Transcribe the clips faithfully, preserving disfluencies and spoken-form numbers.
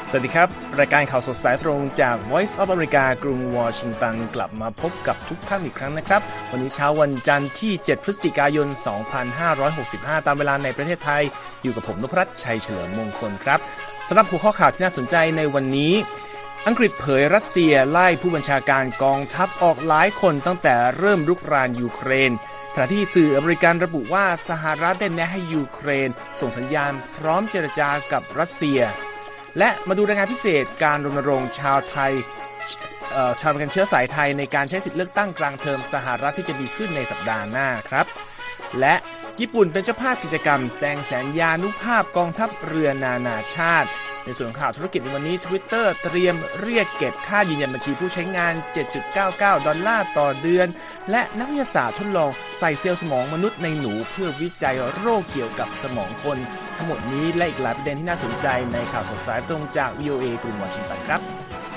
สวัสดีครับรายการข่าวสดสายตรงจาก Voice of America กรุงวอชิงตันกลับมาพบกับทุกท่านอีกครั้งนะครับวันนี้เช้าวันจันทร์ที่เจ็ดพฤศจิกายนสองพันห้าร้อยหกสิบห้าตามเวลาในประเทศไทยอยู่กับผมนพรัตน์ชัยเฉลิมมงคลครับสำหรับหัวข้อข่าวที่น่าสนใจในวันนี้อังกฤษเผยรัสเซียไล่ผู้บัญชาการกองทัพออกหลายคนตั้งแต่เริ่มรุกรานยูเครนขณะที่สื่ออเมริกันระบุว่าสหรัฐได้แนะให้ยูเครนส่งสัญญาณพร้อมเจรจากับรัสเซียและมาดูรายงานพิเศษการรณรงค์ชาวไทยชาวอเมริกันเชื้อสายไทยในการใช้สิทธิเลือกตั้งกลางเทอมสหรัฐที่จะมีขึ้นในสัปดาห์หน้าครับและญี่ปุ่นเป็นเจ้าภาพกิจกรรมแสดงสัญญานุภาพกองทัพเรือนานาชาติในส่วนข่าวธุรกิจในวันนี้ Twitter เตรียมเรียกเก็บค่ายืนยันบัญชีผู้ใช้งาน เจ็ดจุดเก้าเก้า ดอลลาร์ต่อเดือนและนักวิทยาศาสตร์ทดลองใส่เซลล์สมองมนุษย์ในหนูเพื่อวิจัยโรคเกี่ยวกับสมองคนทั้งหมดนี้และอีกหลายประเด็นที่น่าสนใจในข่าวสดสายตรงจาก วี โอ เอ กรุงวอชิงตันครับ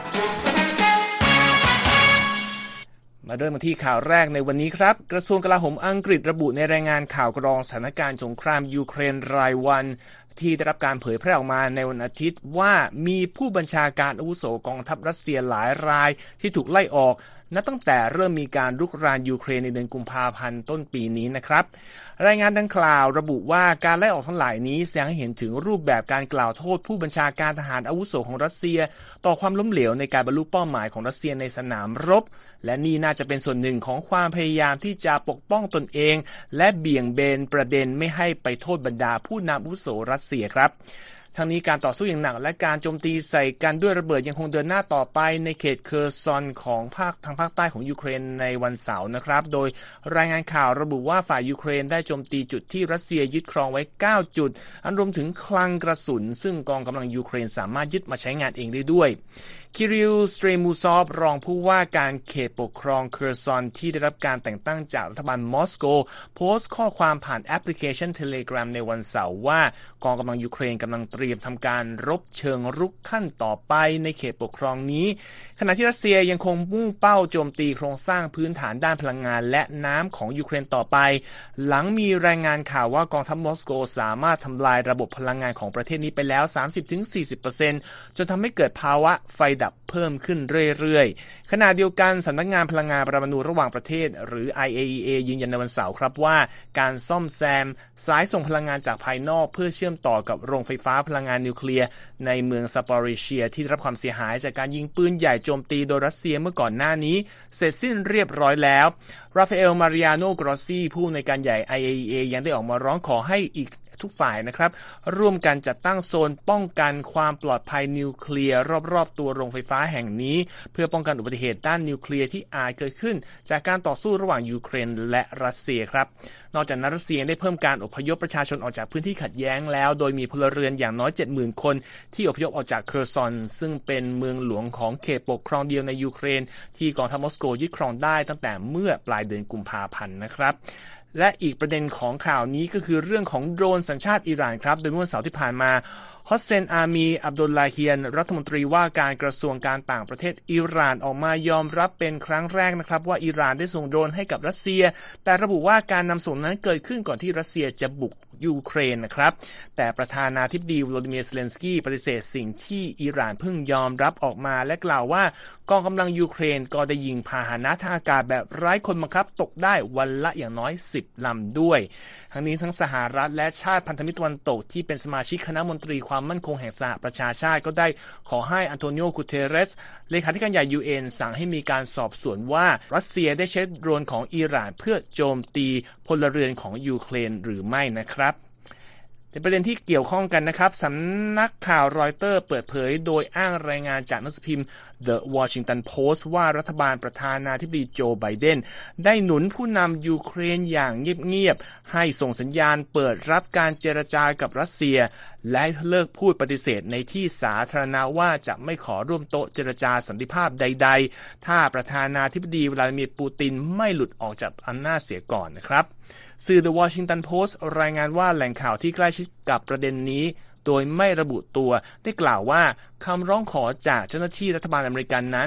มาเริ่มกันที่ข่าวแรกในวันนี้ครับกระทรวงกลาโหมอังกฤษระบุในรายงานข่าวกรองสถานการณ์สงครามยูเครนรายวันที่ได้รับการเผยแพร่ออกมาในวันอาทิตย์ว่ามีผู้บัญชาการอาวุโสกองทัพรัสเซียหลายรายที่ถูกไล่ออกนับตั้งแต่เริ่มมีการรุกรานยูเครนในเดือนกุมภาพันธ์ต้นปีนี้นะครับรายงานดังกล่าวระบุว่าการไล่ออกทั้งหลายนี้แสดงให้เห็นถึงรูปแบบการกล่าวโทษผู้บัญชาการทหารอาวุโสของรัสเซียต่อความล้มเหลวในการบรรลุเป้าหมายของรัสเซียในสนามรบและนี่น่าจะเป็นส่วนหนึ่งของความพยายามที่จะปกป้องตนเองและเบี่ยงเบนประเด็นไม่ให้ไปโทษบรรดาผู้นำอาวุโสรัสเซียครับทั้งนี้การต่อสู้อย่างหนักและการโจมตีใส่กันด้วยระเบิดยังคงเดินหน้าต่อไปในเขตเคอร์ซอนของภาคทางภาคใต้ของยูเครนในวันเสาร์นะครับโดยรายงานข่าวระบุว่าฝ่ายยูเครนได้โจมตีจุดที่รัสเซียยึดครองไว้เก้าจุดอันรวมถึงคลังกระสุนซึ่งกองกำลังยูเครนสามารถยึดมาใช้งานเองได้ด้วยคิริล สเตรมูซอฟรองผู้ว่าการเขตปกครองเคอร์ซอนที่ได้รับการแต่งตั้งจากรัฐบาลมอสโกโพสต์ข้อความผ่านแอปพลิเคชัน Telegram ในวันเสาร์ว่ากองกำลังยูเครนกำลังเตรียมทำการรบเชิงรุกขั้นต่อไปในเขตปกครองนี้ขณะที่รัสเซียยังคงมุ่งเป้าโจมตีโครงสร้างพื้นฐานด้านพลังงานและน้ำของยูเครนต่อไปหลังมีรายงานข่าวว่ากองทัพมอสโกสามารถทำลายระบบพลังงานของประเทศนี้ไปแล้ว สามสิบถึงสี่สิบเปอร์เซ็นต์ จนทำให้เกิดภาวะไฟดับเพิ่มขึ้นเรื่อยๆขณะเดียวกันสำนักงานพลังงานปรมาณูระหว่างประเทศหรือ ไอ เอ อี เอ ยืนยันในวันเสาร์ครับว่าการซ่อมแซมสายส่งพลังงานจากภายนอกเพื่อเชื่อมต่อกับโรงไฟฟ้าพลังงานนิวเคลียร์ในเมืองซาปอริเชียที่ได้รับความเสียหายจากการยิงปืนใหญ่โจมตีโดยรัสเซียเมื่อก่อนหน้านี้เสร็จสิ้นเรียบร้อยแล้วราฟาเอล มาริอาโน กรอสซีผู้อำนวยการใหญ่ ไอ เอ อี เอ ยังได้ออกมาร้องขอให้อีกทุกฝ่ายนะครับร่วมกันจัดตั้งโซนป้องกันความปลอดภัยนิวเคลียร์รอบๆตัวโรงไฟฟ้าแห่งนี้เพื่อป้องกันอุบัติเหตุด้านนิวเคลียร์ที่อาจเกิดขึ้นจากการต่อสู้ระหว่างยูเครนและรัสเซียครับนอกจากนั้นรัสเซียได้เพิ่มการอพยพประชาชนออกจากพื้นที่ขัดแย้งแล้วโดยมีพลเรือนอย่างน้อย เจ็ดหมื่น คนที่อพยพออกจากเคอร์ซอนซึ่งเป็นเมืองหลวงของเขตปกครองเดียวในยูเครนที่กองทัพมอสโกยึดครองได้ตั้งแต่เมื่อปลายเดือนกุมภาพันธ์นะครับและอีกประเด็นของข่าวนี้ก็คือเรื่องของโดรนสัญชาติอิหร่านครับโดยเมื่อวันเสาร์ที่ผ่านมาฮอสเซน อามี อับดุลลาฮีนรัฐมนตรีว่าการกระทรวงการต่างประเทศอิหร่านออกมายอมรับเป็นครั้งแรกนะครับว่าอิหร่านได้ส่งโดรนให้กับรัสเซียแต่ระบุว่าการนำส่งนั้นเกิดขึ้นก่อนที่รัสเซียจะบุกยูเครนนะครับแต่ประธานาธิบดีวโลดิเมียร์ เซเลนสกี้ปฏิเสธสิ่งที่อิหร่านเพิ่งยอมรับออกมาและกล่าวว่ากองกำลังยูเครนก็ได้ยิงพาหนะทางอากาศแบบไร้คนบังคับตกได้วันละอย่างน้อยสิบลำด้วยทั้งนี้ทั้งสหรัฐและชาติพันธมิตรตะวันตกที่เป็นสมาชิกคณะมนตรีความมั่นคงแห่งสหประชาชาติก็ได้ขอให้อันโตนิโอ กูเตเรสเลขาธิการใหญ่ ยู เอ็น สั่งให้มีการสอบสวนว่ารัสเซียได้ใช้โดรนของอิหร่านเพื่อโจมตีพลเรือนของยูเครนหรือไม่นะครับในประเด็นที่เกี่ยวข้องกันนะครับสำนักข่าวรอยเตอร์เปิดเผยโดยอ้างรายงานจากหนังสือพิมพ์ The Washington Post ว่ารัฐบาลประธานาธิบดีโจไบเดนได้หนุนผู้นำยูเครนอย่างเงียบๆให้ส่งสัญญาณเปิดรับการเจรจากับรัสเซียและเลิกพูดปฏิเสธในที่สาธารณะว่าจะไม่ขอร่วมโต๊ะเจรจาสันติภาพใดๆถ้าประธานาธิบดีวลาดิเมียร์ปูตินไม่หลุดออกจากอำนาจเสียก่อนนะครับสื่อ The Washington Post รายงานว่าแหล่งข่าวที่ใกล้ชิดกับประเด็นนี้โดยไม่ระบุตัวได้กล่าวว่าคำร้องขอจากเจ้าหน้าที่รัฐบาลอเมริกันนั้น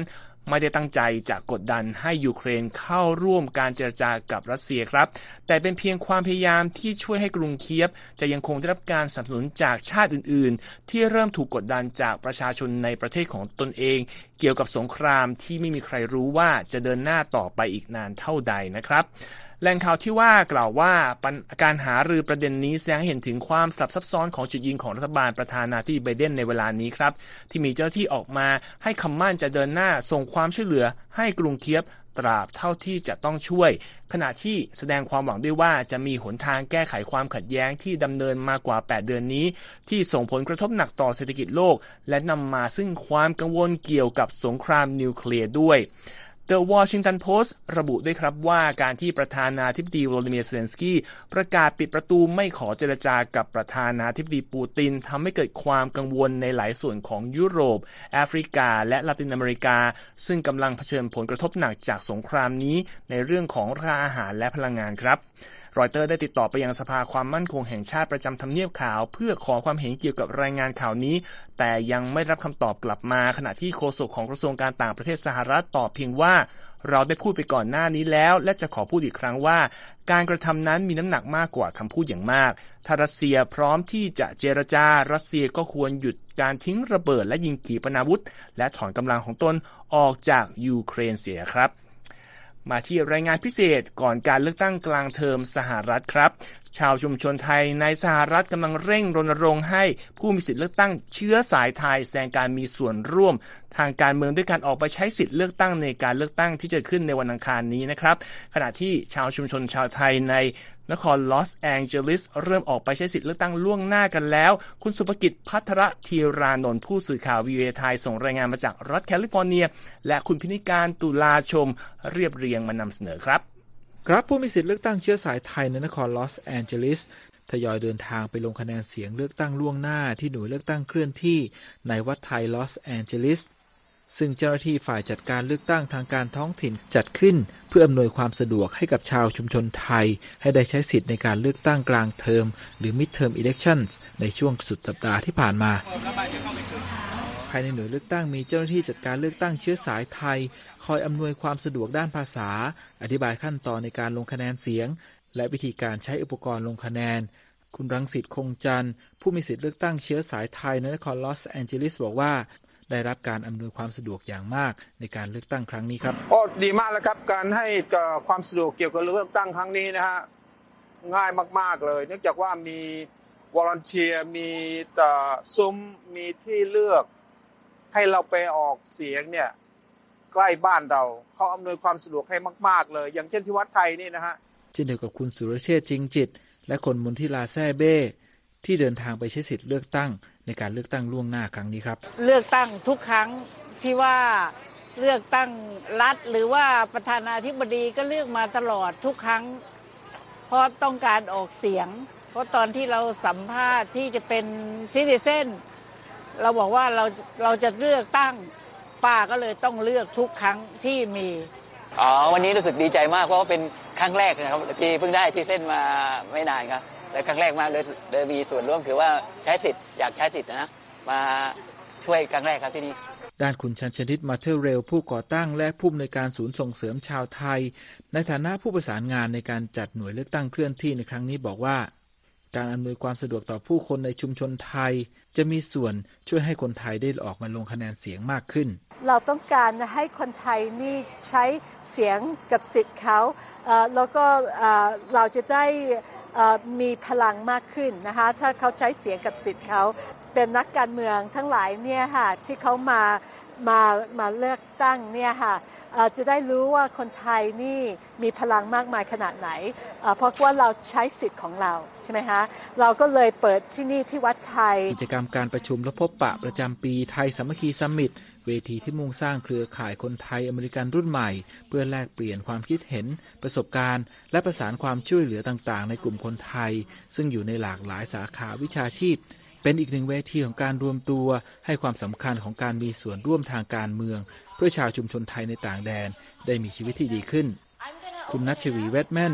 ไม่ได้ตั้งใจจะกดดันให้ยูเครนเข้าร่วมการเจรจากับรัสเซียครับแต่เป็นเพียงความพยายามที่ช่วยให้กรุงเคียฟจะยังคงได้รับการสนับสนุนจากชาติอื่นๆที่เริ่มถูกกดดันจากประชาชนในประเทศของตนเองเกี่ยวกับสงครามที่ไม่มีใครรู้ว่าจะเดินหน้าต่อไปอีกนานเท่าใดนะครับแหล่งข่าวที่ว่ากล่าวว่าการหารือประเด็นนี้แสดงให้เห็นถึงความสลับซับซ้อนของจุดยืนของรัฐบาลประธานาธิบดีไบเดนในเวลานี้ครับที่มีเจ้าหน้าที่ออกมาให้คำมั่นจะเดินหน้าส่งความช่วยเหลือให้กรุงเคียฟตราบเท่าที่จะต้องช่วยขณะที่แสดงความหวังด้วยว่าจะมีหนทางแก้ไขความขัดแย้งที่ดำเนินมากว่าแปดเดือนนี้ที่ส่งผลกระทบหนักต่อเศรษฐกิจโลกและนำมาซึ่งความกังวลเกี่ยวกับสงครามนิวเคลียร์ด้วยThe Washington Post ระบุด้วยครับว่าการที่ประธานาธิบดีโวโลดิเมียร์ เซเลนสกี้ประกาศปิดประตูไม่ขอเจรจากับประธานาธิบดีปูตินทำให้เกิดความกังวลในหลายส่วนของยุโรปแอฟริกาและลาตินอเมริกาซึ่งกำลังเผชิญผลกระทบหนักจากสงครามนี้ในเรื่องของราคาอาหารและพลังงานครับรอยเตอร์ได้ติดต่อไปยังสภาความมั่นคงแห่งชาติประจำทำเนียบขาวเพื่อขอความเห็นเกี่ยวกับรายงานข่าวนี้แต่ยังไม่รับคำตอบกลับมาขณะที่โฆษกของกระทรวงการต่างประเทศสหรัฐตอบเพียงว่าเราได้พูดไปก่อนหน้านี้แล้วและจะขอพูดอีกครั้งว่าการกระทำนั้นมีน้ำหนักมากกว่าคำพูดอย่างมากถ้ารัสเซียพร้อมที่จะเจรจารัสเซียก็ควรหยุดการทิ้งระเบิดและยิงขีปนาวุธและถอนกำลังของตนออกจากยูเครนเสียครับมาที่รายงานพิเศษก่อนการเลือกตั้งกลางเทอมสหรัฐครับชาวชุมชนไทยในสหรัฐกำลังเร่งรณรงค์ให้ผู้มีสิทธิเลือกตั้งเชื้อสายไทยแสดงการมีส่วนร่วมทางการเมืองด้วยการออกไปใช้สิทธิเลือกตั้งในการเลือกตั้งที่จะขึ้นในวันอังคารนี้นะครับขณะที่ชาวชุมชนชาวไทยในนครลอสแองเจลิสเริ่มออกไปใช้สิทธิเลือกตั้งล่วงหน้ากันแล้วคุณสุภกิจภัทรธีรานนท์ผู้สื่อข่าว วี โอ เอ ไทยส่งรายงานมาจากรัฐแคลิฟอร์เนียและคุณพินิการตุลาชมเรียบเรียงมานำเสนอครับครับผู้มีสิทธิเลือกตั้งเชื้อสายไทยในนครลอสแองเจลิสทยอยเดินทางไปลงคะแนนเสียงเลือกตั้งล่วงหน้าที่หน่วยเลือกตั้งเคลื่อนที่ในวัดไทยลอสแองเจลิสซึ่งเจ้าหน้าที่ฝ่ายจัดการเลือกตั้งทางการท้องถิ่นจัดขึ้นเพื่ออำนวยความสะดวกให้กับชาวชุมชนไทยให้ได้ใช้สิทธิ์ในการเลือกตั้งกลางเทอมหรือ Midterm Elections ในช่วงสุดสัปดาห์ที่ผ่านมาภายในหน่วยเลือกตั้งมีเจ้าหน้าที่จัดการเลือกตั้งเชื้อสายไทยคอยอำนวยความสะดวกด้านภาษาอธิบายขั้นตอนในการลงคะแนนเสียงและวิธีการใช้อุปกรณ์ลงคะแนนคุณรังสิทธิ์คงจันทร์ผู้มีสิทธิเลือกตั้งเชื้อสายไทยในนครลอสแองเจลิสบอกว่าได้รับการอำนวยความสะดวกอย่างมากในการเลือกตั้งครั้งนี้ครับโอ้ดีมากแล้วครับการให้ความสะดวกเกี่ยวกับเลือกตั้งครั้งนี้นะฮะง่ายมากๆเลยเนื่องจากว่ามีวอลันเทียร์มีซุ้มมีที่เลือกให้เราไปออกเสียงเนี่ยใกล้บ้านเราเขาอำนวยความสะดวกให้มากๆเลยอย่างเช่นที่วัดไทยนี่นะฮะเช่นเดียวกับคุณสุรเชษฐ์จริงจิตและคนมนทิลาแซ่เบ้ที่เดินทางไปใช้สิทธิ์เลือกตั้งในการเลือกตั้งล่วงหน้าครั้งนี้ครับเลือกตั้งทุกครั้งที่ว่าเลือกตั้งรัฐหรือว่าประธานาธิบดีก็เลือกมาตลอดทุกครั้งเพราะต้องการออกเสียงเพราะตอนที่เราสัมภาษณ์ที่จะเป็นซิติเซนเราบอกว่าเราเราจะเลือกตั้งป้าก็เลยต้องเลือกทุกครั้งที่มีอ๋อวันนี้รู้สึกดีใจมากเพราะว่าเป็นครั้งแรกนะครับที่เพิ่งได้ที่เส้นมาไม่นานครับและครั้งแรกมากเลยเลยมีส่วนร่วมคือว่าใช้สิทธิ์อยากใช้สิทธิ์นะมาช่วยครั้งแรกครับที่นี่ด้านคุณชันชนิดมาเทอร์เรลผู้ก่อตั้งและผู้อำนวยการศูนย์ส่งเสริมชาวไทยในฐานะผู้ประสานงานในการจัดหน่วยเลือกตั้งเคลื่อนที่ในครั้งนี้บอกว่าการอำนวยความสะดวกต่อผู้คนในชุมชนไทยจะมีส่วนช่วยให้คนไทยได้ออกมาลงคะแนนเสียงมากขึ้นเราต้องการให้คนไทยนี่ใช้เสียงกับสิทธิ์เขาแล้วก็เราจะได้มีพลังมากขึ้นนะคะถ้าเขาใช้เสียงกับสิทธิ์เขาเป็นนักการเมืองทั้งหลายเนี่ยค่ะที่เขามามามาเลือกตั้งเนี่ยค่ะจะได้รู้ว่าคนไทยนี่มีพลังมากมายขนาดไหนเพราะว่าเราใช้สิทธิ์ของเราใช่ไหมคะเราก็เลยเปิดที่นี่ที่วัดไทยกิจกรรมการประชุมและพบปะประจำปีไทยสามัคคีซัมมิตเวทีที่มุ่งสร้างเครือข่ายคนไทยอเมริกันรุ่นใหม่เพื่อแลกเปลี่ยนความคิดเห็นประสบการณ์และประสานความช่วยเหลือต่างๆในกลุ่มคนไทยซึ่งอยู่ในหลากหลายสาขาวิชาชีพเป็นอีกหนึ่งเวทีของการรวมตัวให้ความสำคัญของการมีส่วนร่วมทางการเมืองเพื่อชาวชุมชนไทยในต่างแดนได้มีชีวิตที่ดีขึ้นคุณณัชวีเวทแมน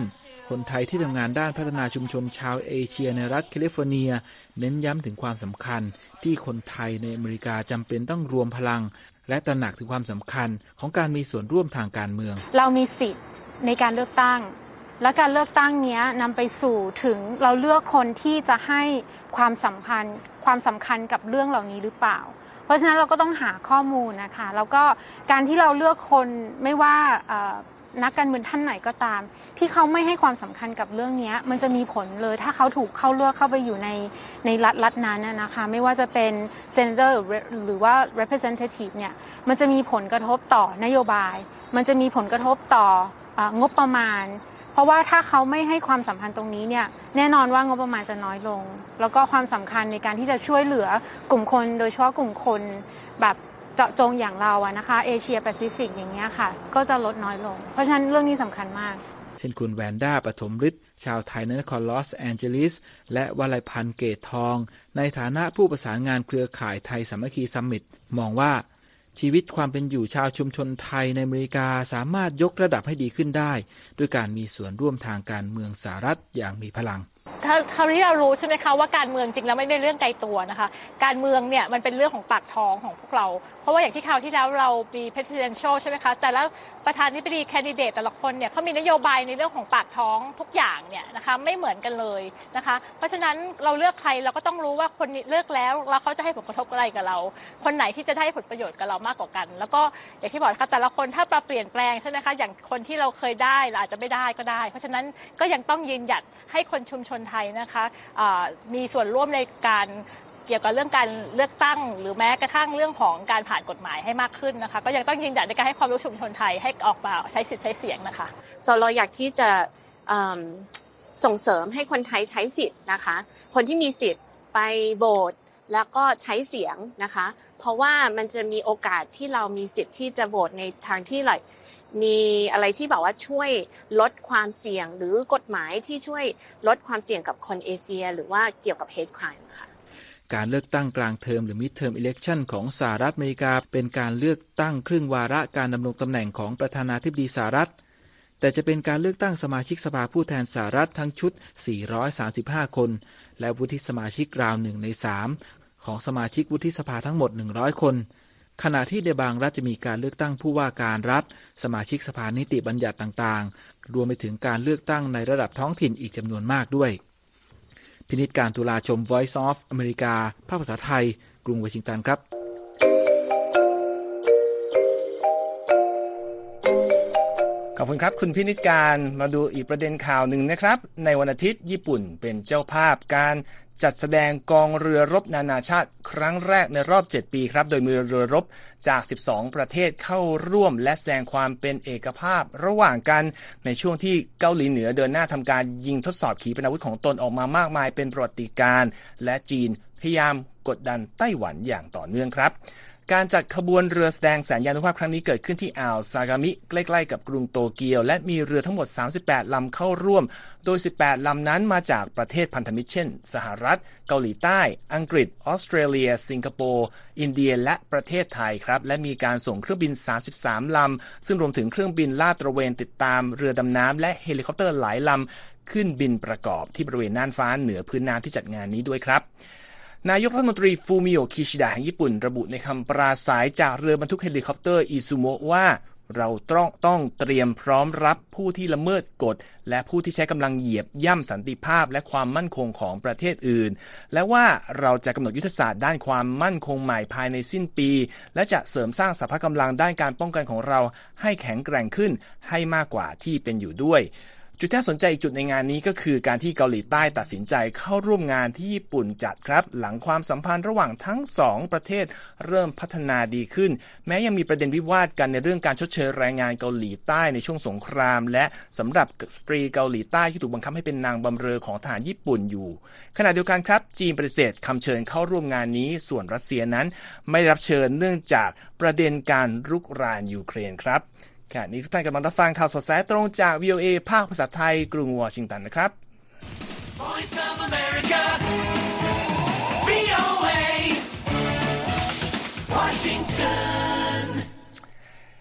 คนไทยที่ทำงานด้านพัฒนาชุมชนชาวเอเชียในรัฐแคลิฟอร์เนียเน้นย้ำถึงความสำคัญที่คนไทยในอเมริกาจำเป็นต้องรวมพลังและตระหนักถึงความสำคัญของการมีส่วนร่วมทางการเมืองเรามีสิทธิ์ในการเลือกตั้งและการเลือกตั้งนี้นำไปสู่ถึงเราเลือกคนที่จะให้ความสำคัญความสำคัญกับเรื่องเหล่านี้หรือเปล่าเพราะฉะนั้นเราก็ต้องหาข้อมูลนะคะแล้วก็การที่เราเลือกคนไม่ว่านักการเมืองท่านไหนก็ตามที่เขาไม่ให้ความสำคัญกับเรื่องนี้มันจะมีผลเลยถ้าเขาถูกเข้าเลือกเข้าไปอยู่ในในรัฐรัฐนั้นนะคะไม่ว่าจะเป็นเซนเตอร์หรือว่า representative เนี่ยมันจะมีผลกระทบต่อนโยบายมันจะมีผลกระทบต่องบประมาณเพราะว่าถ้าเขาไม่ให้ความสำคัญตรงนี้เนี่ยแน่นอนว่างบประมาณจะน้อยลงแล้วก็ความสำคัญในการที่จะช่วยเหลือกลุ่มคนโดยเฉพาะกลุ่มคนแบบเจาะจงอย่างเราอะนะคะเอเชียแปซิฟิกอย่างเงี้ยค่ะก็จะลดน้อยลงเพราะฉะนั้นเรื่องนี้สำคัญมากเช่นคุณแวนด้าปฐมฤทธิ์ชาวไทยในนครลอสแอนเจลิสและวลัยพันธ์เกตทองในฐานะผู้ประสานงานเครือข่ายไทยสามัคคีซัมมิตมองว่าชีวิตความเป็นอยู่ชาวชุมชนไทยในอเมริกาสามารถยกระดับให้ดีขึ้นได้ด้วยการมีส่วนร่วมทางการเมืองสหรัฐอย่างมีพลังถ้าคราวนี้เรารู้ใช่ไหมคะว่าการเมืองจริงแล้วไม่ได้เรื่องไกลตัวนะคะการเมืองเนี่ยมันเป็นเรื่องของปากท้องของพวกเราเพราะว่าอย่างที่คราวที่แล้วเรามี presidential ใช่ไหมคะแต่ละประธานาธิบดีแคนดิเดตแต่ละคนเนี่ยเขามีนโยบายในเรื่องของปากท้องทุกอย่างเนี่ยนะคะไม่เหมือนกันเลยนะคะเพราะฉะนั้นเราเลือกใครเราก็ต้องรู้ว่าคนนี้เลือกแล้วแล้วเขาจะให้ผลกระทบอะไรกับเราคนไหนที่จะได้ผลประโยชน์กับเรามากกว่ากันแล้วก็อย่างที่บอกนะคะแต่ละคนถ้าปรับเปลี่ยนแปลงใช่ไหมคะอย่างคนที่เราเคยได้อาจจะไม่ได้ก็ได้เพราะฉะนั้นก็ยังต้องยืนหยัดให้คนชุมชนไทยนะคะมีส่วนร่วมในการเกี่ยวกับเรื่องการเลือกตั้งหรือแม้กระทั่งเรื่องของการผ่านกฎหมายให้มากขึ้นนะคะก็ยังต้องยืนหยัดในการให้ความรู้ชุมชนไทยให้ออกมาใช้สิทธิ์ใช้เสียงนะคะส่วนเราอยากที่จะส่งเสริมให้คนไทยใช้สิทธิ์นะคะคนที่มีสิทธิ์ไปโหวตแล้วก็ใช้เสียงนะคะเพราะว่ามันจะมีโอกาสที่เรามีสิทธิ์ที่จะโหวตในทางที่likeมีอะไรที่แบบว่าช่วยลดความเสี่ยงหรือกฎหมายที่ช่วยลดความเสี่ยงกับคนเอเชียหรือว่าเกี่ยวกับ hate crime ค่ะการเลือกตั้งกลางเทอมหรือ midterm election ของสหรัฐอเมริกาเป็นการเลือกตั้งครึ่งวาระการดำรงตำแหน่งของประธานาธิบดีสหรัฐแต่จะเป็นการเลือกตั้งสมาชิกสภาผู้แทนสหรัฐทั้งชุดสี่ร้อยสามสิบห้าคนและวุฒิสมาชิกราวหนึ่งในสามของสมาชิกวุฒิสภาทั้งหมดหนึ่งร้อยคนขณะที่ในบางรัฐจะมีการเลือกตั้งผู้ว่าการรัฐสมาชิกสภานิติบัญญัติต่างๆรวมไปถึงการเลือกตั้งในระดับท้องถิ่นอีกจำนวนมากด้วยพินิจการตุลาชม Voice of America ภาคภาษาไทยกรุงวอชิงตันครับขอบคุณครับคุณพินิจการมาดูอีกประเด็นข่าวหนึ่งนะครับในวันอาทิตย์ญี่ปุ่นเป็นเจ้าภาพการจัดแสดงกองเรือรบนานาชาติครั้งแรกในรอบเจ็ดปีครับโดยมีเรือรบจากสิบสองประเทศเข้าร่วมและแสดงความเป็นเอกภาพระหว่างกันในช่วงที่เกาหลีเหนือเดินหน้าทำการยิงทดสอบขีปนาวุธของตนออกมามากมายเป็นประวัติการณ์และจีนพยายามกดดันไต้หวันอย่างต่อเนื่องครับการจัดขบวนเรือแสดงแสนยานุภาพครั้งนี้เกิดขึ้นที่อ่าวซากามิใกล้ๆกับกรุงโตเกียวและมีเรือทั้งหมดสามสิบแปดลำเข้าร่วมโดยสิบแปดลำนั้นมาจากประเทศพันธมิตรเช่นสหรัฐเกาหลีใต้อังกฤษออสเตรเลียสิงคโปร์อินเดียและประเทศไทยครับและมีการส่งเครื่องบินสามสิบสามลำซึ่งรวมถึงเครื่องบินลาดตระเวนติดตามเรือดำน้ำและเฮลิคอปเตอร์หลายลำขึ้นบินประกอบที่บริเวณน่านฟ้าเหนือพื้นน้ำที่จัดงานนี้ด้วยครับนายกรัฐมนตรีฟูมิโอะ คิชิดะแห่งญี่ปุ่นระบุในคำปราศรัยจากเรือบรรทุกเฮลิคอปเตอร์อิซูโมะว่าเราต้องต้องเตรียมพร้อมรับผู้ที่ละเมิดกฎและผู้ที่ใช้กำลังเหยียบย่ำสันติภาพและความมั่นคงของประเทศอื่นและว่าเราจะกำหนดยุทธศาสตร์ด้านความมั่นคงใหม่ภายในสิ้นปีและจะเสริมสร้างสภาพกำลังด้านการป้องกันของเราให้แข็งแกร่งขึ้นให้มากกว่าที่เป็นอยู่ด้วยจุดที่น่าสนใจอีกจุดในงานนี้ก็คือการที่เกาหลีใต้ตัดสินใจเข้าร่วมงานที่ญี่ปุ่นจัดครับหลังความสัมพันธ์ระหว่างทั้งสองประเทศเริ่มพัฒนาดีขึ้นแม้ยังมีประเด็นวิวาทกันในเรื่องการชดเชยแรงงานเกาหลีใต้ในช่วงสงครามและสำหรับสตรีเกาหลีใต้ที่ถูกบังคับให้เป็นนางบำเรอของทหารญี่ปุ่นอยู่ขณะเดียวกันครับจีนปฏิเสธคำเชิญเข้าร่วมงานนี้ส่วนรัสเซียนั้นไม่รับเชิญเนื่องจากประเด็นการรุกรานยูเครนครับขณะนี้ทุกท่านกำลังรับฟังข่าวสดสายตรงจาก วี โอ เอ ภาคภาษาไทยกรุงวอชิงตันนะครับ Voice of America วี โอ เอ Washington ค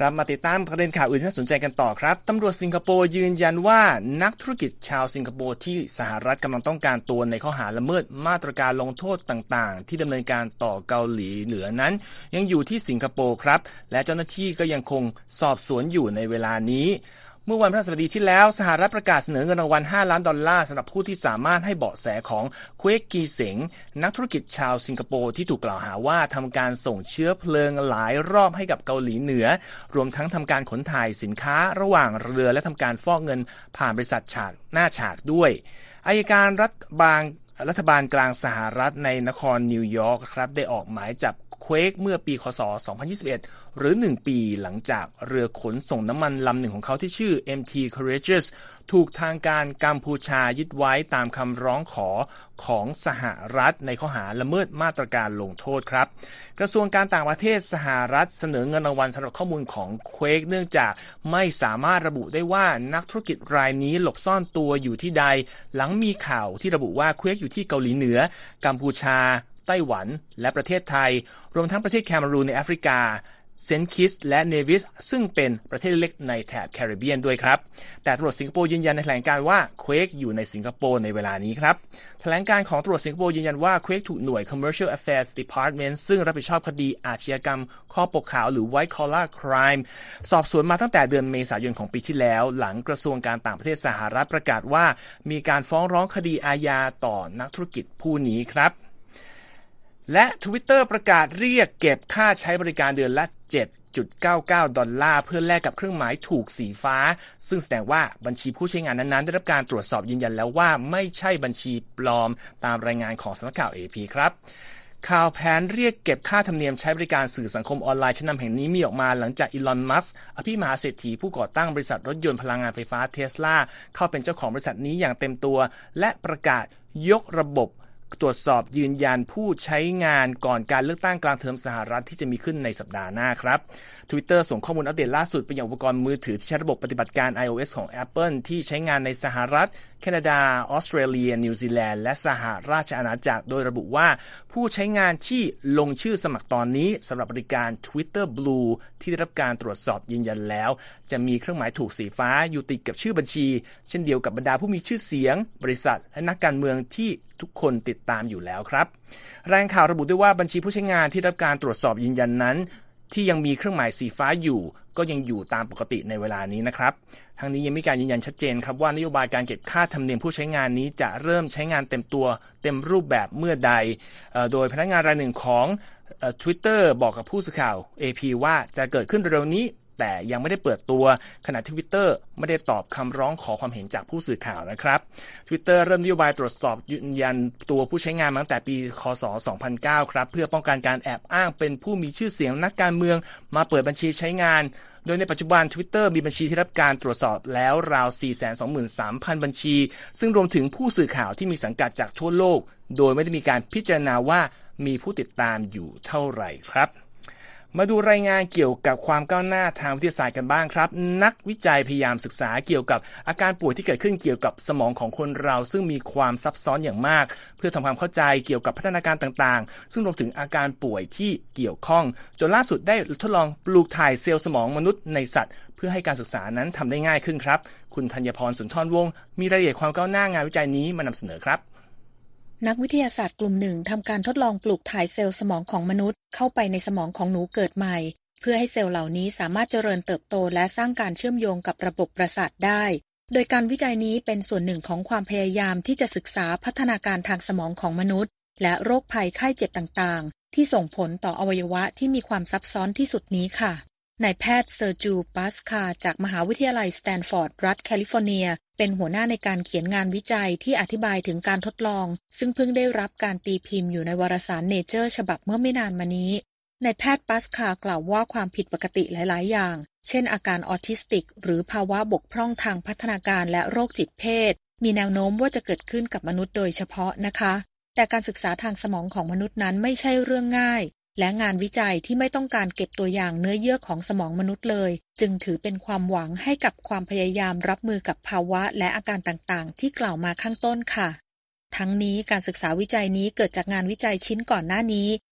ครับมาติดตามประเด็นข่าวอื่นที่น่าสนใจกันต่อครับตำรวจสิงคโปร์ยืนยันว่านักธุรกิจชาวสิงคโปร์ที่สหรัฐกำลังต้องการตัวในข้อหาละเมิดมาตรการลงโทษต่างๆที่ดำเนินการต่อเกาหลีเหนือนั้นยังอยู่ที่สิงคโปร์ครับและเจ้าหน้าที่ก็ยังคงสอบสวนอยู่ในเวลานี้เมื่อวันพฤหัสบดีที่แล้วสหรัฐประกาศเสนอเงินรางวัลห้าล้านดอลลาร์สำหรับผู้ที่สามารถให้เบาะแสของเควกกีเสงนักธุรกิจชาวสิงคโปร์ที่ถูกกล่าวหาว่าทำการส่งเชื้อเพลิงหลายรอบให้กับเกาหลีเหนือรวมทั้งทำการขนถ่ายสินค้าระหว่างเรือและทำการฟอกเงินผ่านบริษัทฉากหน้าฉากด้วยอัยการรัฐบาลรัฐบาลกลางสหรัฐในนครนิวยอร์กครับได้ออกหมายจับเควกเมื่อปีคศสองพันยี่สิบเอ็ดหรือหนึ่งปีหลังจากเรือขนส่งน้ำมันลำหนึ่งของเขาที่ชื่อ เอ็ม ที Courageous ถูกทางการกัมพูชายึดไว้ตามคำร้องขอของสหรัฐในข้อหาละเมิดมาตรการลงโทษครับกระทรวงการต่างประเทศสหรัฐเสนอเงินรางวัลสำหรับข้อมูลของเควกเนื่องจากไม่สามารถระบุได้ว่านักธุรกิจรายนี้หลบซ่อนตัวอยู่ที่ใดหลังมีข่าวที่ระบุว่าเควกอยู่ที่เกาหลีเหนือกัมพูชาไต้หวันและประเทศไทยรวมทั้งประเทศแคเมรูนในแอฟริกาเซนต์คิตส์และเนวิสซึ่งเป็นประเทศเล็กในแถบแคริบเบียนด้วยครับแต่ตำรวจสิงคโปร์ยืนยันในแถลงการว่าเควกอยู่ในสิงคโปร์ในเวลานี้ครับแถลงการของตำรวจสิงคโปร์ยืนยันว่าเควกถูกหน่วย Commercial Affairs Department ซึ่งรับผิดชอบคดีอาชญากรรมข้อปกขาวหรือ White Collar Crime สอบสวนมาตั้งแต่เดือนเมษายนของปีที่แล้วหลังกระทรวงการต่างประเทศสหรัฐประกาศว่ามีการฟ้องร้องคดีอาญาต่อนักธุรกิจผู้นี้ครับและ Twitter ประกาศเรียกเก็บค่าใช้บริการเดือนละ เจ็ดจุดเก้าเก้า ดอลลาร์เพื่อแลกกับเครื่องหมายถูกสีฟ้าซึ่งแสดงว่าบัญชีผู้ใช้งานนั้นๆได้รับการตรวจสอบยืนยันแล้วว่าไม่ใช่บัญชีปลอมตามรายงานของสำนักข่าว เอ พี ครับข่าวแผนเรียกเก็บค่าธรรมเนียมใช้บริการสื่อสังคมออนไลน์ชั้นนำแห่งนี้มีออกมาหลังจากอีลอน มัสก์อภิมหาเศรษฐีผู้ก่อตั้งบริษัทรถยนต์พลังงานไฟฟ้าเทสลาเข้าเป็นเจ้าของบริษัทนี้อย่างเต็มตัวและประกาศยกระบบตรวจสอบยืนยันผู้ใช้งานก่อนการเลือกตั้งกลางเทอมสหรัฐที่จะมีขึ้นในสัปดาห์หน้าครับ Twitter ส่งข้อมูลอัปเดตล่าสุดไปยังอุปกรณ์มือถือที่ใช้ระบบปฏิบัติการ iOS ของ Apple ที่ใช้งานในสหรัฐแคนาดาออสเตรเลียนิวซีแลนด์และสหราชอาณาจักรโดยระบุว่าผู้ใช้งานที่ลงชื่อสมัครตอนนี้สำหรับบริการ Twitter Blue ที่ได้รับการตรวจสอบยืนยันแล้วจะมีเครื่องหมายถูกสีฟ้าอยู่ติดกับชื่อบัญชีเช่นเดียวกับบรรดาผู้มีชื่อเสียงบริษัทและนักการเมืองที่ทุกคนติดตามอยู่แล้วครับรายงานข่าวระบุด้วยว่าบัญชีผู้ใช้งานที่ได้รับการตรวจสอบยืนยันนั้นที่ยังมีเครื่องหมายสีฟ้าอยู่ก็ยังอยู่ตามปกติในเวลานี้นะครับทั้งนี้ยังมีการยืนยันชัดเจนครับว่านโยบายการเก็บค่าธรรมเนียมผู้ใช้งานนี้จะเริ่มใช้งานเต็มตัวเต็มรูปแบบเมื่อใดโดยพนักงานรายหนึ่งของ Twitter บอกกับผู้สื่อข่าว เอ พี ว่าจะเกิดขึ้นเร็วนี้แต่ยังไม่ได้เปิดตัวขณะที่ Twitter ไม่ได้ตอบคำร้องขอความเห็นจากผู้สื่อข่าวนะครับ Twitter เริ่มนโยบายตรวจสอบยืนยันตัวผู้ใช้งานมาตั้งแต่ปีคศสองพันเก้าครับเพื่อป้องกันการแอบอ้างเป็นผู้มีชื่อเสียงนักการเมืองมาเปิดบัญชีใช้งานโดยในปัจจุบัน Twitter มีบัญชีที่รับการตรวจสอบแล้วราว สี่แสนสองหมื่นสามพัน บัญชีซึ่งรวมถึงผู้สื่อข่าวที่มีสังกัดจากทั่วโลกโดยไม่ได้มีการพิจารณาว่ามีผู้ติดตามอยู่เท่าไหร่ครับมาดูรายงานเกี่ยวกับความก้าวหน้าทางวิทยาศาสตร์กันบ้างครับนักวิจัยพยายามศึกษาเกี่ยวกับอาการป่วยที่เกิดขึ้นเกี่ยวกับสมองของคนเราซึ่งมีความซับซ้อนอย่างมากเพื่อทำความเข้าใจเกี่ยวกับพัฒนาการต่างๆซึ่งรวมถึงอาการป่วยที่เกี่ยวข้องจนล่าสุดได้ทดลองปลูกถ่ายเซลล์สมองมนุษย์ในสัตว์เพื่อให้การศึกษานั้นทำได้ง่ายขึ้นครับคุณธัญพรสุนทรวงศ์มีรายละเอียดความก้าวหน้างานวิจัยนี้มานำเสนอครับนักวิทยาศาสตร์กลุ่มหนึ่งทำการทดลองปลูกถ่ายเซลล์สมองของมนุษย์เข้าไปในสมองของหนูเกิดใหม่เพื่อให้เซลล์เหล่านี้สามารถเจริญเติบโตและสร้างการเชื่อมโยงกับระบบประสาทได้โดยการวิจัยนี้เป็นส่วนหนึ่งของความพยายามที่จะศึกษาพัฒนาการทางสมองของมนุษย์และโรคภัยไข้เจ็บต่างๆที่ส่งผลต่ออวัยวะที่มีความซับซ้อนที่สุดนี้ค่ะนายแพทย์เซอร์จูปัสคาจากมหาวิทยาลัยสแตนฟอร์ดรัฐแคลิฟอร์เนียเป็นหัวหน้าในการเขียนงานวิจัยที่อธิบายถึงการทดลองซึ่งเพิ่งได้รับการตีพิมพ์อยู่ในวารสาร Nature ฉบับเมื่อไม่นานมานี้นายแพทย์ปัสคากล่าวว่าความผิดปกติหลายๆอย่างเช่นอาการออทิสติกหรือภาวะบกพร่องทางพัฒนาการและโรคจิตเภทมีแนวโน้มว่าจะเกิดขึ้นกับมนุษย์โดยเฉพาะนะคะแต่การศึกษาทางสมองของมนุษย์นั้นไม่ใช่เรื่องง่ายและงานวิจัยที่ไม่ต้องการเก็บตัวอย่างเนื้อเยื่อของสมองมนุษย์เลยจึงถือเป็นความหวังให้กับความพยายามรับมือกับภาวะและอาการต่างๆที่กล่าวมาข้างต้นค่ะทั้งนี้การศึกษาวิจัยนี้เกิดจากงานวิจัยชิ้นก่อนหน้านี้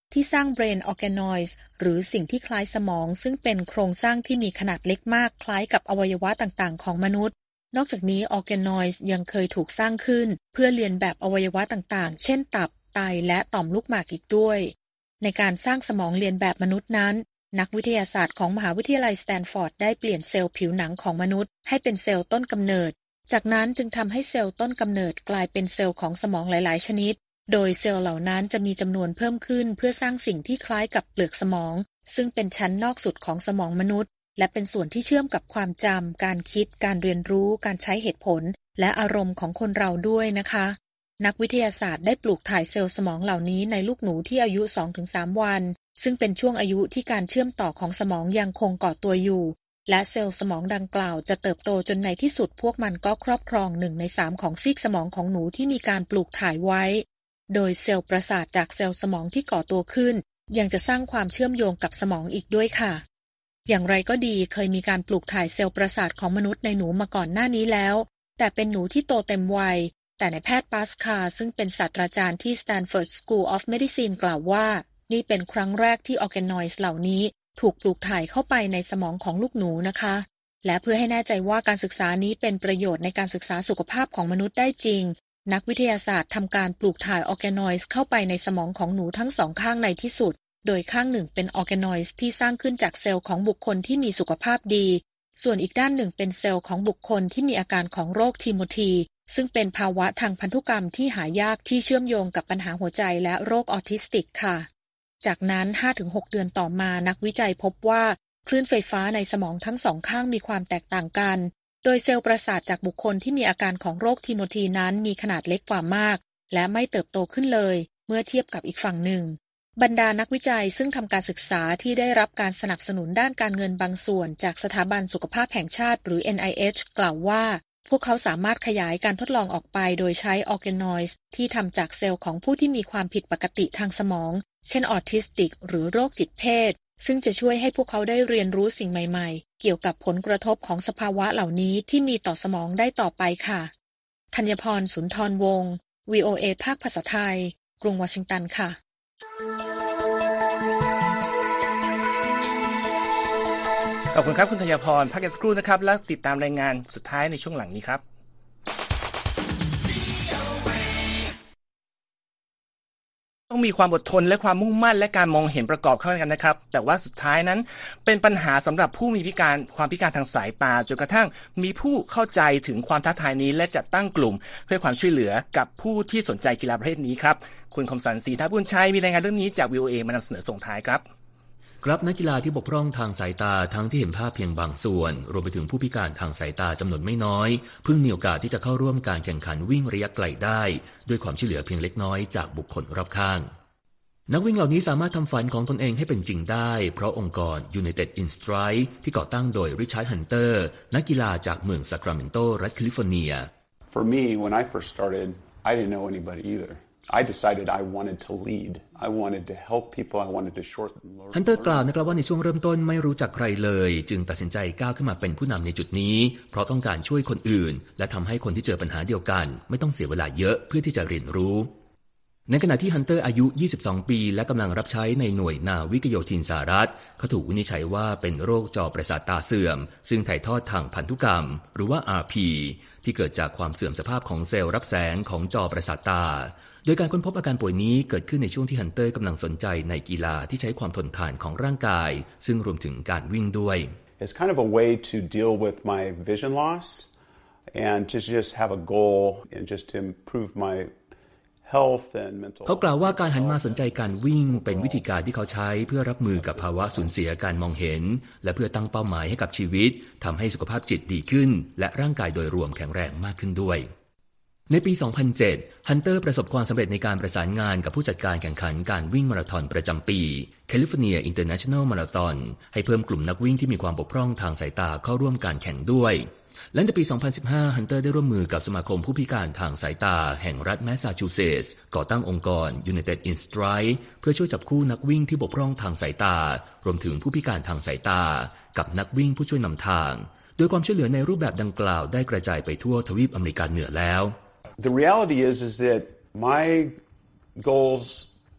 ที่สร้าง brain organoids หรือสิ่งที่คล้ายสมองซึ่งเป็นโครงสร้างที่มีขนาดเล็กมากคล้ายกับอวัยวะต่างๆของมนุษย์นอกจากนี้ organoids ยังเคยถูกสร้างขึ้นเพื่อเลียนแบบอวัยวะต่างๆเช่นตับไตและต่อมลูกหมากอีกด้วยในการสร้างสมองเลียนแบบมนุษย์นั้นนักวิทยาศาสตร์ของมหาวิทยาลัยสแตนฟอร์ดได้เปลี่ยนเซลล์ผิวหนังของมนุษย์ให้เป็นเซลล์ต้นกำเนิดจากนั้นจึงทำให้เซลล์ต้นกำเนิดกลายเป็นเซลล์ของสมองหลายๆชนิดโดยเซลล์เหล่านั้นจะมีจำนวนเพิ่มขึ้นเพื่อสร้างสิ่งที่คล้ายกับเปลือกสมองซึ่งเป็นชั้นนอกสุดของสมองมนุษย์และเป็นส่วนที่เชื่อมกับความจำการคิดการเรียนรู้การใช้เหตุผลและอารมณ์ของคนเราด้วยนะคะนักวิทยาศาสตร์ได้ปลูกถ่ายเซลล์สมองเหล่านี้ในลูกหนูที่อายุ สองถึงสาม วันซึ่งเป็นช่วงอายุที่การเชื่อมต่อของสมองยังคงก่อตัวอยู่และเซลล์สมองดังกล่าวจะเติบโตจนในที่สุดพวกมันก็ครอบครองหนึ่งในสามของซีกสมองของหนูที่มีการปลูกถ่ายไว้โดยเซลล์ประสาทจากเซลล์สมองที่ก่อตัวขึ้นยังจะสร้างความเชื่อมโยงกับสมองอีกด้วยค่ะอย่างไรก็ดีเคยมีการปลูกถ่ายเซลล์ประสาทของมนุษย์ในหนูมาก่อนหน้านี้แล้วแต่เป็นหนูที่โตเต็มวัยแต่นายแพทย์ปาสคาซึ่งเป็นศาสตราจารย์ที่ Stanford School of Medicine กล่าวว่านี่เป็นครั้งแรกที่ organoids เหล่านี้ถูกปลูกถ่ายเข้าไปในสมองของลูกหนูนะคะและเพื่อให้แน่ใจว่าการศึกษานี้เป็นประโยชน์ในการศึกษาสุขภาพของมนุษย์ได้จริงนักวิทยาศาสตร์ทำการปลูกถ่าย organoids เข้าไปในสมองของหนูทั้งสองข้างในที่สุดโดยข้างหนึ่งเป็น organoids ที่สร้างขึ้นจากเซลล์ของบุคคลที่มีสุขภาพดีส่วนอีกด้านหนึ่งเป็นเซลล์ของบุคคลที่มีอาการของโรคทิโมธีซึ่งเป็นภาวะทางพันธุกรรมที่หายากที่เชื่อมโยงกับปัญหาหัวใจและโรคออทิสติกค่ะจากนั้น ห้าถึงหก เดือนต่อมานักวิจัยพบว่าคลื่นไฟฟ้าในสมองทั้งสองข้างมีความแตกต่างกันโดยเซลล์ประสาทจากบุคคลที่มีอาการของโรคทิโมธีนั้นมีขนาดเล็กกว่ามากและไม่เติบโตขึ้นเลยเมื่อเทียบกับอีกฝั่งหนึ่งบรรดานักวิจัยซึ่งทำการศึกษาที่ได้รับการสนับสนุนด้านการเงินบางส่วนจากสถาบันสุขภาพแห่งชาติหรือ เอ็น ไอ เอช กล่าวว่าพวกเขาสามารถขยายการทดลองออกไปโดยใช้ organoids ที่ทำจากเซลล์ของผู้ที่มีความผิดปกติทางสมองเช่นออทิสติกหรือโรคจิตเภทซึ่งจะช่วยให้พวกเขาได้เรียนรู้สิ่งใหม่ๆเกี่ยวกับผลกระทบของสภาวะเหล่านี้ที่มีต่อสมองได้ต่อไปค่ะธัญพรสุนทรวงศ์ วี โอ เอ ภาคภาษาไทยกรุงวอชิงตันค่ะขอบคุณครับคุณธัญพรพักกันสักครู่นะครับแล้วติดตามรายงานสุดท้ายในช่วงหลังนี้ครับต้องมีความอดทนและความมุ่งมั่นและการมองเห็นประกอบเข้ากันนะครับแต่ว่าสุดท้ายนั้นเป็นปัญหาสำหรับผู้มีพิการความพิการทางสายตาจนกระทั่งมีผู้เข้าใจถึงความท้าทายนี้และจัดตั้งกลุ่มเพื่อความช่วยเหลือกับผู้ที่สนใจกีฬาประเภทนี้ครับคุณคมสันต์ ศรีทัพบุญชัยมีรายงานเรื่องนี้จาก วี โอ เอ มานำเสนอส่งท้ายครับครับนักกีฬาที่บกพร่องทางสายตาทั้งที่เห็นภาพเพียงบางส่วนรวมไปถึงผู้พิการทางสายตาจำนวนไม่น้อยเพิ่งมีโอกาสที่จะเข้าร่วมการแข่งขันวิ่งระยะไกลได้ด้วยความช่วยเหลือเพียงเล็กน้อยจากบุคคลรอบข้างนักวิ่งเหล่านี้สามารถทำฝันของตนเองให้เป็นจริงได้เพราะองค์กร United in Stride ที่ก่อตั้งโดยริชาร์ดฮันเตอร์นักกีฬาจากเมืองซาคราเมนโตรัฐแคลิฟอร์เนีย For me, when I first started, I didn't know anybody either.I decided I wanted to lead. I wanted to help people. I wanted to shorten. ฮันเตอร์กล่าวนะครับว่าในช่วงเริ่มต้นไม่รู้จักใครเลยจึงตัดสินใจก้าวขึ้นมาเป็นผู้นำในจุดนี้เพราะต้องการช่วยคนอื่นและทำให้คนที่เจอปัญหาเดียวกันไม่ต้องเสียเวลาเยอะเพื่อที่จะเรียนรู้ในขณะที่ฮันเตอร์อายุยี่สิบสองปีและกำลังรับใช้ในหน่วยนาวิกโยธินสหรัฐเขาถูกวินิจฉัยว่าเป็นโรคจอประสาทตาเสื่อมซึ่งถ่ายทอดทางพันธุกรรมหรือว่า อาร์ พี ที่เกิดจากความเสื่อมสภาพของเซลล์รับแสงของจอประสาทตาโดยการค้นพบอาการป่วยนี้เกิดขึ้นในช่วงที่ฮันเตอร์กำลังสนใจในกีฬาที่ใช้ความทนทานของร่างกายซึ่งรวมถึงการวิ่งด้วย It's kind of a way to deal with my vision loss and to just have a goal and just to improve my health and mental เขากล่าวว่าการหันมาสนใจการวิ่งเป็นวิธีการที่เขาใช้เพื่อรับมือกับภาวะสูญเสียการมองเห็นและเพื่อตั้งเป้าหมายให้กับชีวิตทำให้สุขภาพจิตดีขึ้นและร่างกายโดยรวมแข็งแรงมากขึ้นด้วยในปี สองพันเจ็ด ฮันเตอร์ประสบความสำเร็จในการประสานงานกับผู้จัดการแข่งขันการวิ่งมาราธอนประจำปี California International Marathon ให้เพิ่มกลุ่มนักวิ่งที่มีความบกพร่องทางสายตาเข้าร่วมการแข่งด้วยและในปี สองพันสิบห้า ฮันเตอร์ได้ร่วมมือกับสมาคมผู้พิการทางสายตาแห่งรัฐแมสซาชูเซตส์ก่อตั้งองค์กร United in Stride เพื่อช่วยจับคู่นักวิ่งที่บกพร่องทางสายตารวมถึงผู้พิการทางสายตากับนักวิ่งผู้ช่วยนำทางโดยความช่วยเหลือในรูปแบบดังกล่าวได้กระจายไปทั่วทวีปอเมริกาเหนือแล้ว The reality is is that my goals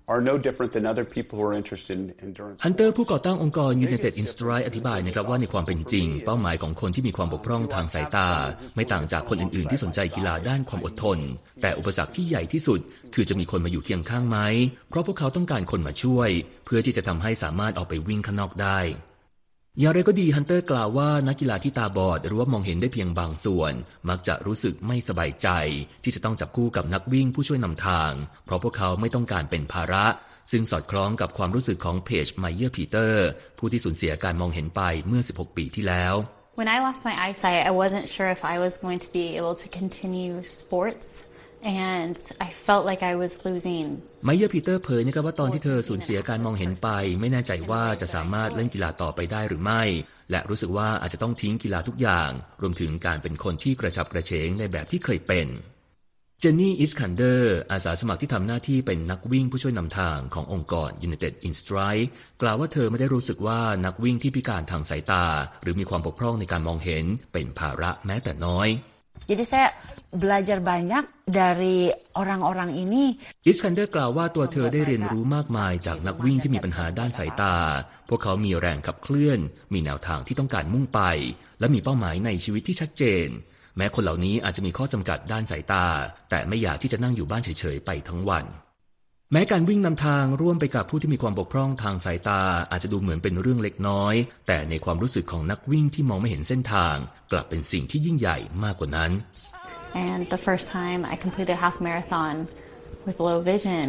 are no different than other people who are interested in endurance. ฮันเตอร์ผู้ก่อตั้งองค์กร United in Stride อธิบายนะครับว่าในความเป็นจริงเป้าหมายของคนที่มีความบกพร่องทางสายตาไม่ต่างจากคนอื่นๆที่สนใจกีฬาด้านความอดทนแต่อุปสรรคที่ใหญ่ที่สุดคือจะมีคนมาอยู่เคียงข้างไหมเพราะพวกเขาต้องการคนมาช่วยเพื่อที่จะทำให้สามารถออกไปวิ่งข้างนอกได้อย่างไรก็ดีฮันเตอร์กล่าวว่านักกีฬาที่ตาบอดหรือว่ามองเห็นได้เพียงบางส่วนมักจะรู้สึกไม่สบายใจที่จะต้องจับคู่กับนักวิ่งผู้ช่วยนำทางเพราะพวกเขาไม่ต้องการเป็นภาระซึ่งสอดคล้องกับความรู้สึกของเพจไมเยอร์พีเตอร์ผู้ที่สูญเสียการมองเห็นไปเมื่อสิบหกปีที่แล้ว When I lost my eyesight, I wasn't sure if I was going to be able to continue sports.And I felt like I was losing. ไมเยอร์พีเตอร์เผยนะครับว่าตอนที่เธอสูญเสียการมองเห็นไปไม่แน่ใจว่าจะสามารถเล่นกีฬาต่อไปได้หรือไม่และรู้สึกว่าอาจจะต้องทิ้งกีฬาทุกอย่างรวมถึงการเป็นคนที่กระฉับกระเฉงในแบบที่เคยเป็นเจนนี่อิสคันเดอร์อาสาสมัครที่ทำหน้าที่เป็นนักวิ่งผู้ช่วยนำทางขององค์กร United in Stride กล่าวว่าเธอไม่ได้รู้สึกว่านักวิ่งที่พิการทางสายตาหรือมีความบกพร่องในการมองเห็นเป็นภาระแม้แต่น้อย Jadi saya belajar banyak dari orang-orang ini. อิสคันเดอร์กล่าวว่าตัวเธอได้เรียนรู้มากมายจากนักวิ่งที่มีปัญหาด้านสายตาพวกเขามีแรงขับเคลื่อนมีแนวทางที่ต้องการมุ่งไปและมีเป้าหมายในชีวิตที่ชัดเจนแม้คนเหล่านี้อาจจะมีข้อจำกัดด้านสายตาแต่ไม่อยากที่จะนั่งอยู่บ้านเฉยๆไปทั้งวันแม้การวิ่งนำทางร่วมไปกับผู้ที่มีความบกพร่องทางสายตาอาจจะดูเหมือนเป็นเรื่องเล็กน้อยแต่ในความรู้สึกของนักวิ่งที่มองไม่เห็นเส้นทางกลับเป็นสิ่งที่ยิ่งใหญ่มากกว่านั้น And the first time I completed half marathon with low vision,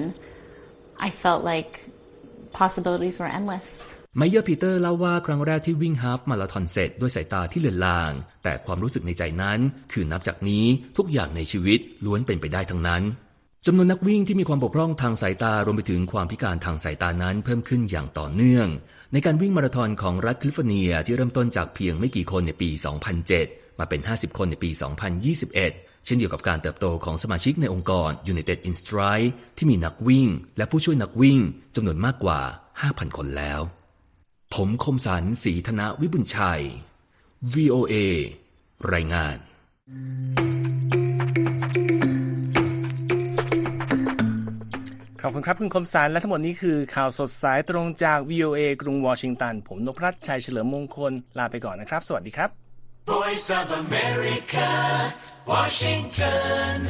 I felt like possibilities were endless. ไมเยอร์พีเตอร์เล่าว่าครั้งแรกที่วิ่งฮาล์ฟมาราธอนเสร็จด้วยสายตาที่เลือนลางแต่ความรู้สึกในใจนั้นคือนับจากนี้ทุกอย่างในชีวิตล้วนเป็นไปได้ทั้งนั้นจำนวนนักวิ่งที่มีความบกพร่องทางสายตารวมไปถึงความพิการทางสายตานั้นเพิ่มขึ้นอย่างต่อเนื่องในการวิ่งมาราธอนของรัฐแคลิฟอร์เนียที่เริ่มต้นจากเพียงไม่กี่คนในปี สองพันเจ็ด มาเป็น ห้าสิบคนในปี สองพันยี่สิบเอ็ด เช่นเดียวกับการเติบโตของสมาชิกในองค์กร United in Stride ที่มีนักวิ่งและผู้ช่วยนักวิ่งจำนวนมากกว่า ห้าพัน คนแล้วผมคมสันต์ศรีธนวิบุญชัย วี โอ เอ รายงานขอบคุณครับคุณคมสันต์และทั้งหมดนี้คือข่าวสดสายตรงจาก วี โอ เอ กรุงวอชิงตันผมนพรัตน์ชัยเฉลิมมงคลลาไปก่อนนะครับสวัสดีครับ Voice of America Washington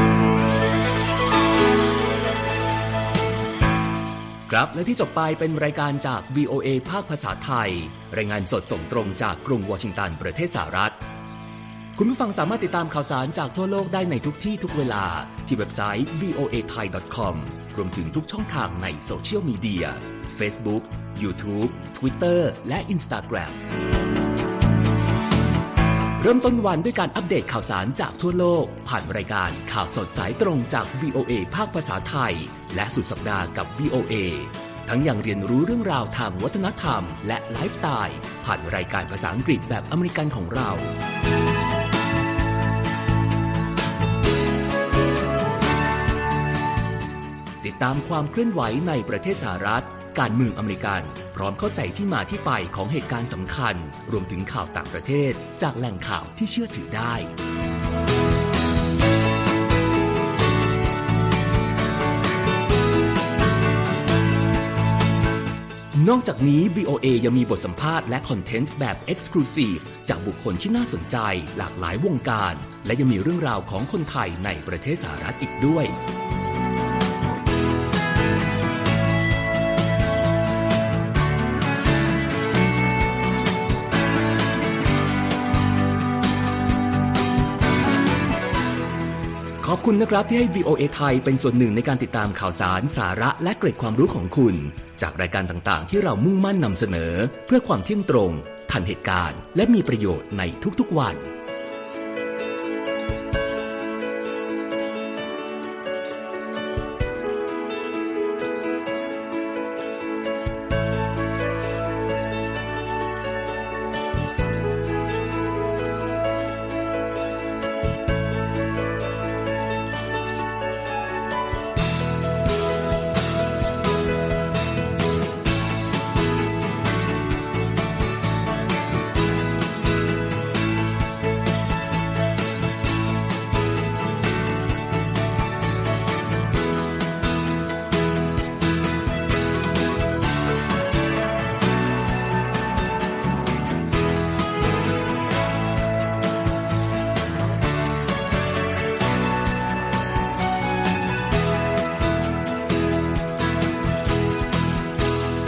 ครับและที่จบไปเป็นรายการจาก วี โอ เอ ภาคภาษาไทยรายงานสดส่งตรงจากกรุงวอชิงตันประเทศสหรัฐคุณผู้ฟังสามารถติดตามข่าวสารจากทั่วโลกได้ในทุกที่ทุกเวลาที่เว็บไซต์ วี โอ เอ ไทย ดอท คอม รวมถึงทุกช่องทางในโซเชียลมีเดีย Facebook, YouTube, Twitter และ Instagram เริ่มต้นวันด้วยการอัปเดตข่าวสารจากทั่วโลกผ่านรายการข่าวสดสายตรงจาก วี โอ เอ ภาคภาษาไทยและสุดสัปดาห์กับ วี โอ เอ ทั้งยังเรียนรู้เรื่องราวทางวัฒนธรรมและไลฟ์สไตล์ผ่านรายการภาษาอังกฤษแบบอเมริกันของเราติดตามความเคลื่อนไหวในประเทศสหรัฐการเมืองอเมริกันพร้อมเข้าใจที่มาที่ไปของเหตุการณ์สำคัญรวมถึงข่าวต่างประเทศจากแหล่งข่าวที่เชื่อถือได้นอกจากนี้ วี โอ เอ ยังมีบทสัมภาษณ์และคอนเทนต์แบบ Exclusive จากบุคคลที่น่าสนใจหลากหลายวงการและยังมีเรื่องราวของคนไทยในประเทศสหรัฐอีกด้วยขอบคุณนะครับที่ให้ วี โอ เอ ไทยเป็นส่วนหนึ่งในการติดตามข่าวสารสาระและเกร็ดความรู้ของคุณจากรายการต่างๆที่เรามุ่งมั่นนำเสนอเพื่อความเที่ยงตรงทันเหตุการณ์และมีประโยชน์ในทุกๆวัน